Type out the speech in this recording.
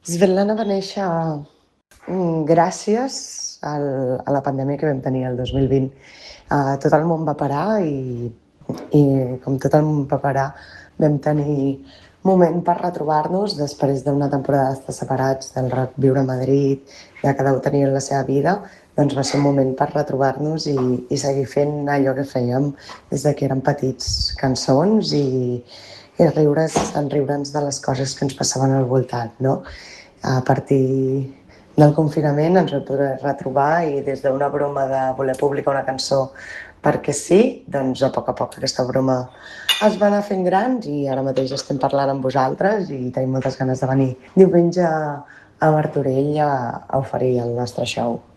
Svetlana va néixer gràcies a la pandèmia que vam tenir el 2020. Tot el món va parar i com tot el món va parar vam tenir moment per retrobar-nos després d'una temporada d'estar separats, del viure a Madrid, de cada un tenia la seva vida, doncs va ser un moment per retrobar-nos i seguir fent allò que fèiem des de que érem petits, cançons i riure'ns de les coses que ens passaven al voltant, no? A partir del confinament ens vam poder retrobar i des d'una broma de voler publicar una cançó perquè sí, doncs a poc aquesta broma es va anar fent grans i ara mateix estem parlant amb vosaltres i tenim moltes ganes de venir diumenge a Martorell a oferir el nostre show.